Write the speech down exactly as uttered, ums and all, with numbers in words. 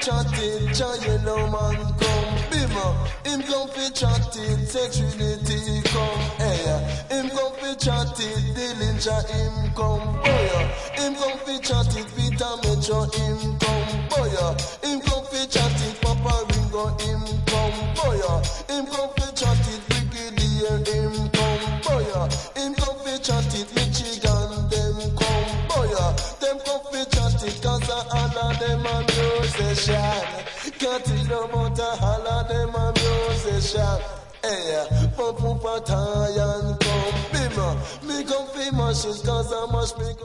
chat it, Jah Yellow Man come. Bimmer, him come fi chat it, say Trinity come. Hey, him come fi chat it, Dillinger him come. Boy, him come fi chat it, Peter Metro him come. Boy, him come fi chat it, Papa Ringo him come. Boy, him come fi chat it, Brigadier him come. Boy, him come fi chat it, Michigan them come. Boy, them come fi chat it, cause all of them a musician. Can't tell no about all of them a musician. Hey, pump up a tie and come. Bimmer, me come fi mash it, cause I mash me come.